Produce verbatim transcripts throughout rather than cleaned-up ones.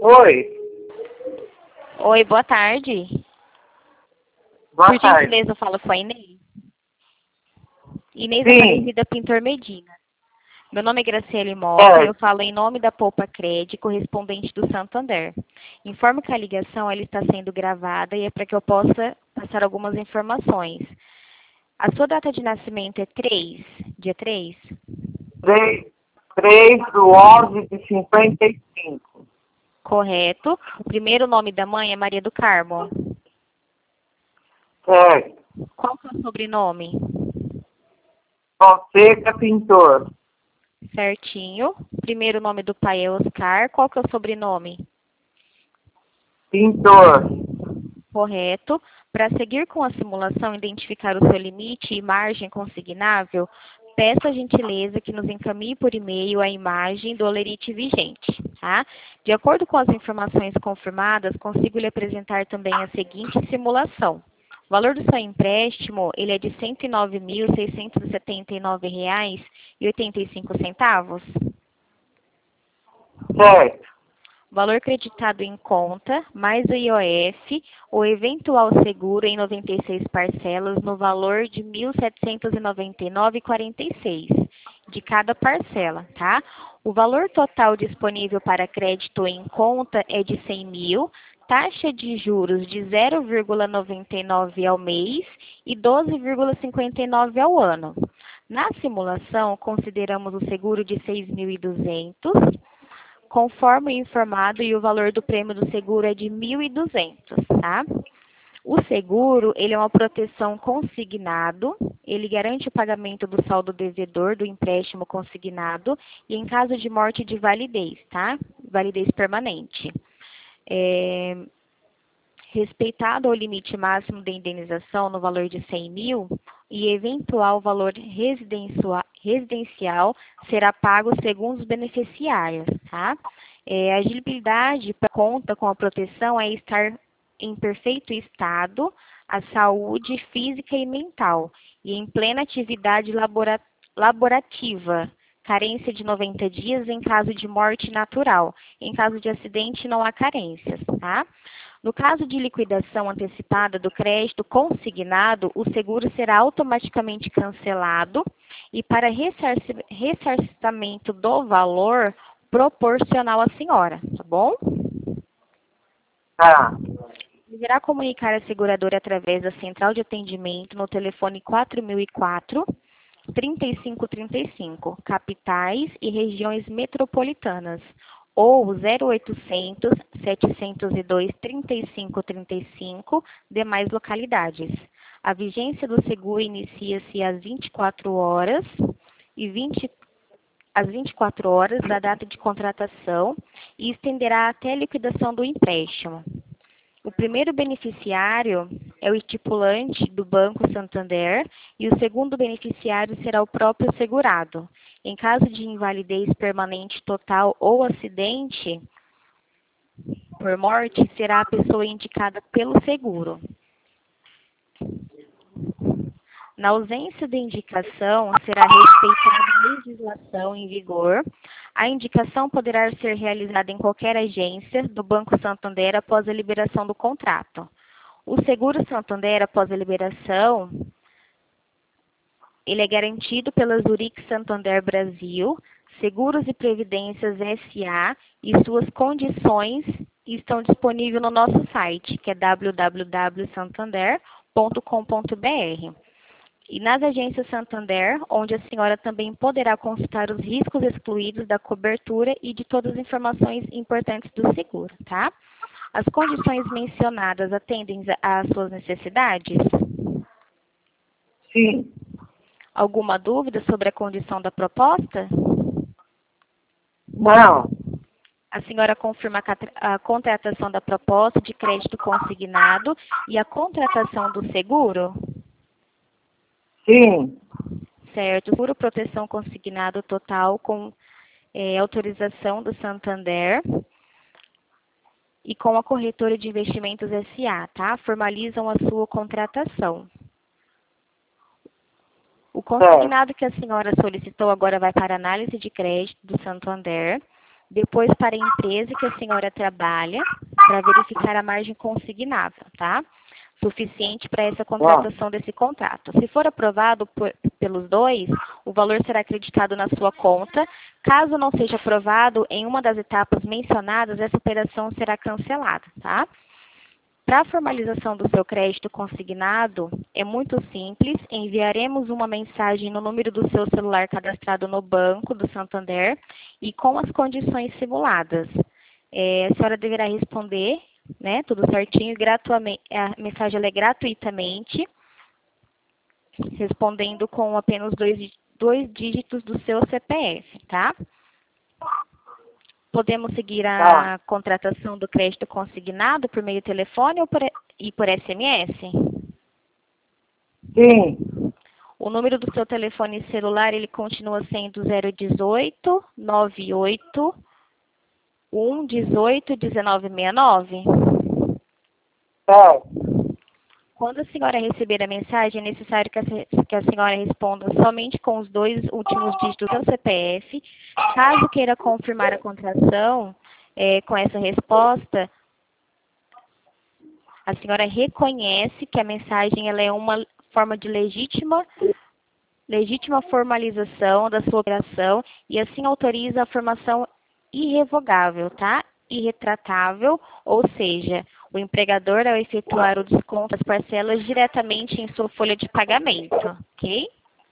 Oi, Oi, boa tarde. boa Por tarde. gentileza, eu falo com a Inês. Inês Sim, Aparecida Pintor Medina. Meu nome é Graciele Mota e eu certo. falo em nome da Poupa Cred, correspondente do Santander. Informo que a ligação ela está sendo gravada e é para que eu possa passar algumas informações. A sua data de nascimento é três, dia três, três, três do onze de cinquenta e cinco. correto? O primeiro nome da mãe é Maria do Carmo. Certo. Qual que é o sobrenome? Fonseca Pintor. Certinho. Primeiro nome do pai é Oscar. Qual que é o sobrenome? Pintor. Correto. Para seguir com a simulação, identificar o seu limite e margem consignável, peço a gentileza que nos encaminhe por e-mail a imagem do holerite vigente, tá? De acordo com as informações confirmadas, consigo lhe apresentar também a seguinte simulação. O valor do seu empréstimo, ele é de cento e nove mil, seiscentos e setenta e nove reais e oitenta e cinco centavos. Certo. Valor creditado em conta, mais o I O F, o eventual seguro em noventa e seis parcelas no valor de mil setecentos e noventa e nove reais e quarenta e seis centavos de cada parcela, tá? O valor total disponível para crédito em conta é de cem mil, taxa de juros de zero vírgula noventa e nove ao mês e doze vírgula cinquenta e nove ao ano. Na simulação, consideramos o seguro de seis mil e duzentos, conforme informado, e o valor do prêmio do seguro é de mil e duzentos, tá? O seguro, ele é uma proteção consignado, ele garante o pagamento do saldo devedor do empréstimo consignado e em caso de morte de validez, tá? Validez permanente. É, respeitado o limite máximo de indenização no valor de cem mil e eventual valor residencial, residencial será pago segundo os beneficiários, tá? É, a agilidade para conta com a proteção é estar em perfeito estado, a saúde física e mental e em plena atividade labora, laborativa, carência de noventa dias em caso de morte natural. Em caso de acidente, não há carências, tá? No caso de liquidação antecipada do crédito consignado, o seguro será automaticamente cancelado e para ressarci- ressarcimento do valor proporcional à senhora, tá bom? Tá. Deverá comunicar a seguradora através da central de atendimento no telefone quatro mil e quatro, trinta e cinco trinta e cinco, capitais e regiões metropolitanas, ou zero oitocentos, setecentos e dois, trinta e cinco trinta e cinco, demais localidades. A vigência do seguro inicia-se às vinte e quatro horas e vinte às vinte e quatro horas da data de contratação e estenderá até a liquidação do empréstimo. O primeiro beneficiário é o estipulante do Banco Santander e o segundo beneficiário será o próprio segurado. Em caso de invalidez permanente total ou acidente por morte, será a pessoa indicada pelo seguro. Na ausência de indicação, será respeitada a legislação em vigor. A indicação poderá ser realizada em qualquer agência do Banco Santander após a liberação do contrato. O Seguro Santander, após a liberação, ele é garantido pela Zurich Santander Brasil, Seguros e Previdências S A e suas condições estão disponíveis no nosso site, que é w w w ponto santander ponto com ponto b r. E nas agências Santander, onde a senhora também poderá consultar os riscos excluídos da cobertura e de todas as informações importantes do seguro, tá? As condições mencionadas atendem às suas necessidades? Sim. Alguma dúvida sobre a condição da proposta? Não. A senhora confirma a catra- a contratação da proposta de crédito consignado e a contratação do seguro? Sim. Certo. Seguro proteção consignado total com eh, autorização do Santander e com a corretora de investimentos S A, tá? Formalizam a sua contratação. O Certo. consignado que a senhora solicitou agora vai para análise de crédito do Santander. depois para a empresa que a senhora trabalha, para verificar a margem consignável, tá? Suficiente para essa contratação desse contrato. Se for aprovado por, pelos dois, o valor será acreditado na sua conta. Caso não seja aprovado em uma das etapas mencionadas, essa operação será cancelada, tá? Para a formalização do seu crédito consignado, é muito simples. Enviaremos uma mensagem no número do seu celular cadastrado no Banco do Santander e com as condições simuladas. É, a senhora deverá responder, né, tudo certinho, gratuitamente, a mensagem é gratuitamente, respondendo com apenas dois, dois dígitos do seu C P F, tá? Podemos seguir a Tá. contratação do crédito consignado por meio telefone ou por, e por S M S? Sim. O número do seu telefone celular, ele continua sendo zero dezoito, noventa e oito, um dezoito, dezenove sessenta e nove? É. Quando a senhora receber a mensagem, é necessário que a, que a senhora responda somente com os dois últimos dígitos do seu C P F. Caso queira confirmar a contratação é, com essa resposta, a senhora reconhece que a mensagem ela é uma forma de legítima, legítima formalização da sua operação e assim autoriza a formação irrevogável, tá? Irretratável, ou seja, o empregador, ao efetuar o desconto das parcelas diretamente em sua folha de pagamento, ok?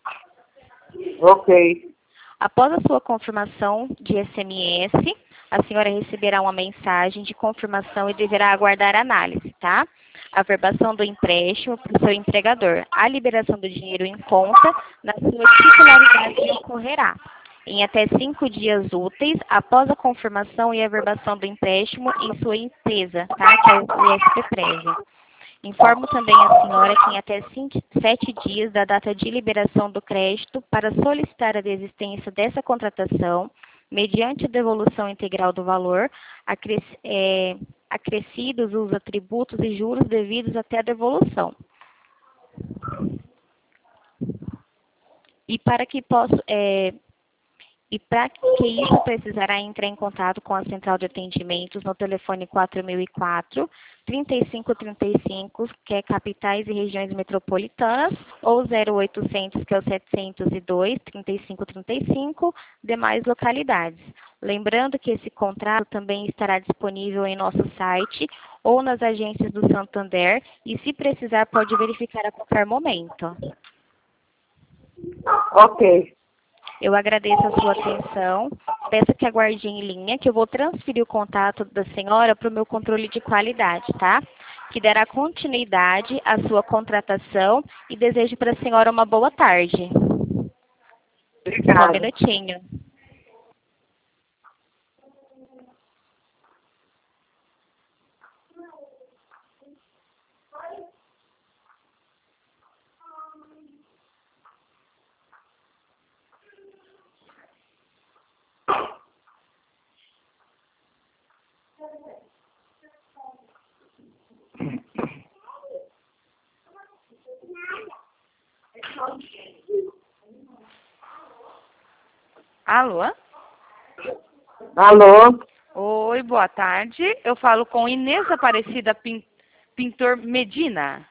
Ok. Após a sua confirmação de S M S, a senhora receberá uma mensagem de confirmação e deverá aguardar a análise, tá? A verbação do empréstimo para o seu empregador. A liberação do dinheiro em conta na sua titularidade ocorrerá em até cinco dias úteis após a confirmação e a verbação do empréstimo em sua empresa, tá? Que é o I S P Prévia. Informo também a senhora que em até cinco, sete dias da data de liberação do crédito para solicitar a desistência dessa contratação, mediante a devolução integral do valor, acres, é, acrescidos os atributos e juros devidos até a devolução. E para que possa... É, E para que isso, precisará entrar em contato com a central de atendimentos no telefone quatro mil e quatro, trinta e cinco trinta e cinco, que é capitais e regiões metropolitanas, ou zero oitocentos, que é o setecentos e dois, trinta e cinco trinta e cinco, demais localidades. Lembrando que esse contrato também estará disponível em nosso site ou nas agências do Santander e, se precisar, pode verificar a qualquer momento. Ok. Eu agradeço a sua atenção. Peço que aguarde em linha, que eu vou transferir o contato da senhora para o meu controle de qualidade, tá? Que dará continuidade à sua contratação e desejo para a senhora uma boa tarde. Obrigada. Só um minutinho. Alô? Alô? Oi, boa tarde. Eu falo com Inês Aparecida Pin- Pintor Medina.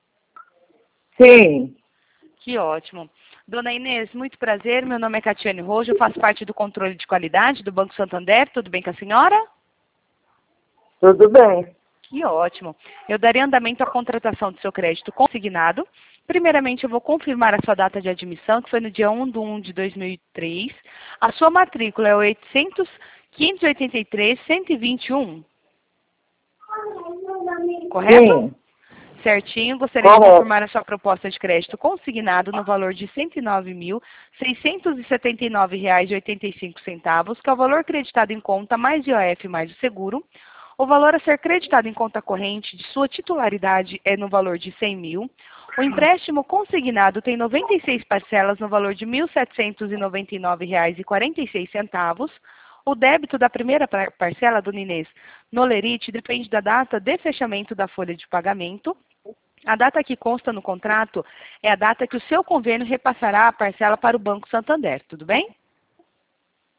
Sim. Que ótimo. Dona Inês, muito prazer. Meu nome é Catiane Rojo. Eu faço parte do controle de qualidade do Banco Santander. Tudo bem com a senhora? Tudo bem. Que ótimo. Eu darei andamento à contratação do seu crédito consignado. Primeiramente, eu vou confirmar a sua data de admissão, que foi no dia um de um de dois mil e três. A sua matrícula é oitocentos, quinhentos e oitenta e três, cento e vinte e um. Correto? Sim. Certinho. Gostaria Correto. de confirmar a sua proposta de crédito consignado no valor de cento e nove mil, seiscentos e setenta e nove reais e oitenta e cinco centavos, que é o valor creditado em conta mais I O F mais o seguro. O valor a ser creditado em conta corrente de sua titularidade é no valor de cem mil. O empréstimo consignado tem noventa e seis parcelas no valor de mil setecentos e noventa e nove reais e quarenta e seis centavos. O débito da primeira par- parcela, dona Inês, no lerite, depende da data de fechamento da folha de pagamento. A data que consta no contrato é a data que o seu convênio repassará a parcela para o Banco Santander, tudo bem?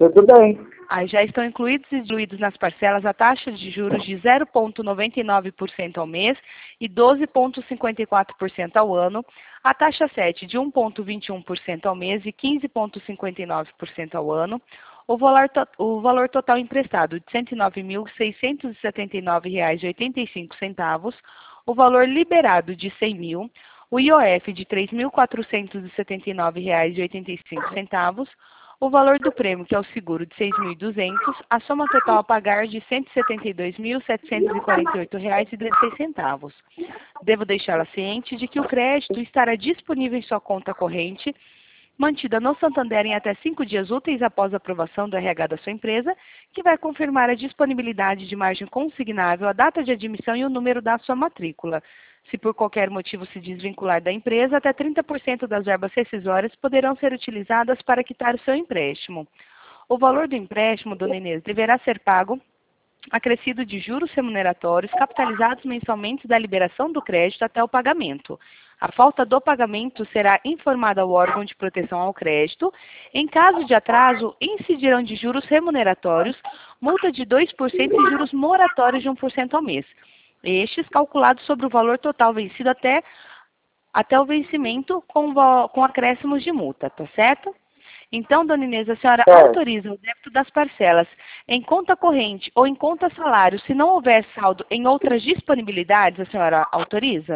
Tudo bem. Aí já estão incluídos e diluídos nas parcelas a taxa de juros de zero vírgula noventa e nove por cento ao mês e doze vírgula cinquenta e quatro por cento ao ano, a taxa sete de um vírgula vinte e um por cento ao mês e quinze vírgula cinquenta e nove por cento ao ano, o valor, to o valor total emprestado de cento e nove mil, seiscentos e setenta e nove reais e oitenta e cinco centavos, o valor liberado de cem mil, o I O F de três mil quatrocentos e setenta e nove reais e oitenta e cinco centavos, o valor do prêmio, que é o seguro, de seis mil e duzentos, a soma total a pagar de cento e setenta e dois mil, setecentos e quarenta e oito reais e dezesseis centavos. Devo deixá-la ciente de que o crédito estará disponível em sua conta corrente, mantida no Santander em até cinco dias úteis após a aprovação do R H da sua empresa, que vai confirmar a disponibilidade de margem consignável, a data de admissão e o número da sua matrícula. Se por qualquer motivo se desvincular da empresa, até trinta por cento das verbas rescisórias poderão ser utilizadas para quitar o seu empréstimo. O valor do empréstimo, dona Inês, deverá ser pago acrescido de juros remuneratórios capitalizados mensalmente da liberação do crédito até o pagamento. A falta do pagamento será informada ao órgão de proteção ao crédito. Em caso de atraso, incidirão de juros remuneratórios, multa de dois por cento e juros moratórios de um por cento ao mês. Estes calculados sobre o valor total vencido até, até o vencimento com, com acréscimos de multa, tá certo? Então, dona Inês, a senhora É. autoriza o débito das parcelas em conta corrente ou em conta salário, se não houver saldo em outras disponibilidades, a senhora autoriza?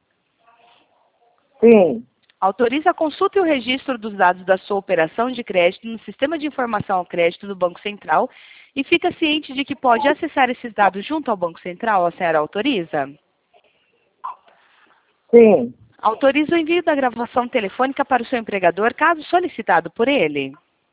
Sim. Autoriza a consulta e o registro dos dados da sua operação de crédito no Sistema de Informação ao Crédito do Banco Central e fica ciente de que pode acessar esses dados junto ao Banco Central, a senhora autoriza? Sim. Autoriza o envio da gravação telefônica para o seu empregador, caso solicitado por ele?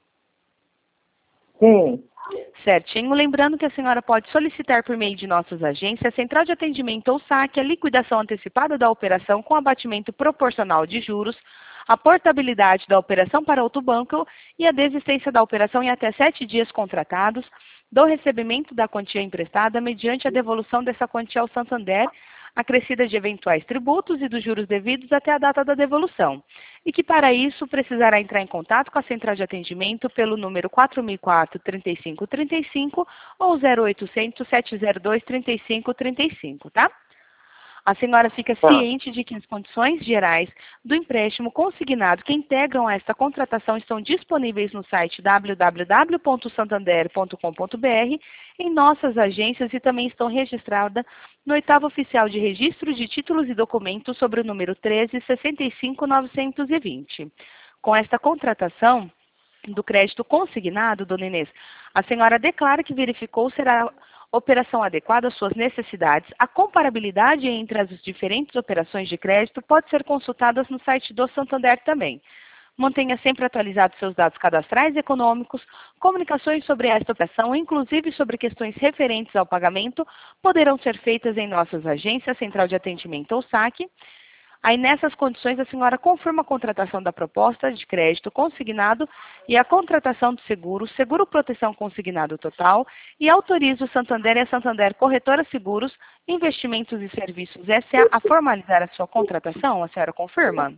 Sim. Certinho. Lembrando que a senhora pode solicitar por meio de nossas agências, Central de Atendimento ou saque, a liquidação antecipada da operação com abatimento proporcional de juros, a portabilidade da operação para outro banco e a desistência da operação em até sete dias contratados, do recebimento da quantia emprestada mediante a devolução dessa quantia ao Santander, acrescida de eventuais tributos e dos juros devidos até a data da devolução. E que para isso precisará entrar em contato com a Central de Atendimento pelo número quatro mil e quatro, trinta e cinco trinta e cinco ou zero oitocentos, sete zero dois, trinta e cinco trinta e cinco, tá? A senhora fica Tá. ciente de que as condições gerais do empréstimo consignado que integram esta contratação estão disponíveis no site w w w ponto santander ponto com ponto b r, em nossas agências e também estão registradas no oitavo oficial de registro de títulos e documentos sobre o número treze, sessenta e cinco, novecentos e vinte. Com esta contratação do crédito consignado, dona Inês, a senhora declara que verificou será operação adequada às suas necessidades. A comparabilidade entre as diferentes operações de crédito pode ser consultada no site do Santander também. Mantenha sempre atualizados seus dados cadastrais e econômicos. Comunicações sobre esta operação, inclusive sobre questões referentes ao pagamento, poderão ser feitas em nossas agências, Central de Atendimento ou saque. Aí, nessas condições, a senhora confirma a contratação da proposta de crédito consignado e a contratação do seguro, seguro proteção consignado total, e autoriza o Santander e a Santander Corretora Seguros, Investimentos e Serviços S A a formalizar a sua contratação. A senhora confirma?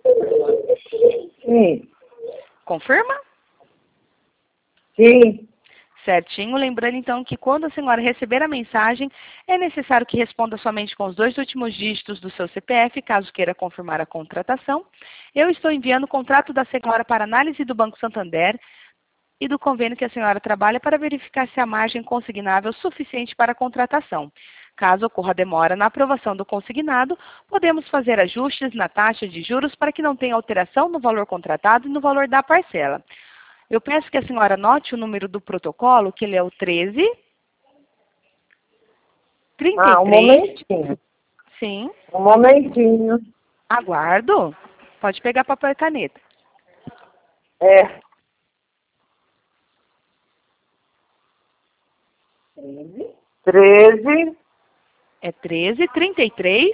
Sim. Confirma? Sim. Certinho. Lembrando, então, que quando a senhora receber a mensagem, é necessário que responda somente com os dois últimos dígitos do seu C P F, caso queira confirmar a contratação. Eu estou enviando o contrato da senhora para análise do Banco Santander e do convênio que a senhora trabalha para verificar se a margem consignável é suficiente para a contratação. Caso ocorra demora na aprovação do consignado, podemos fazer ajustes na taxa de juros para que não tenha alteração no valor contratado e no valor da parcela. Eu peço que a senhora anote o número do protocolo, que ele é o treze, trinta e três. Ah, um momentinho. Sim. Um momentinho. Aguardo. Pode pegar papel e caneta. É. Treze, É treze, trinta e três,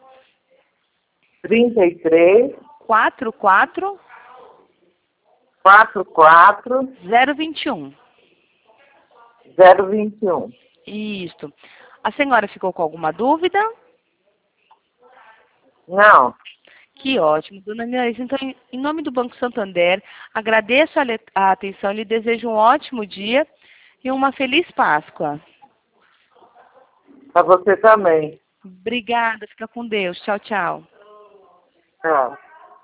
trinta e três, quarenta e quatro, quarenta e quatro, zero vinte e um. zero vinte e um. Isto. A senhora ficou com alguma dúvida? Não. Que ótimo. Dona Nilce, então, em em nome do Banco Santander, agradeço a, le- a atenção, lhe desejo um ótimo dia e uma feliz Páscoa. Para você também. Obrigada, fica com Deus. Tchau, tchau. Tchau.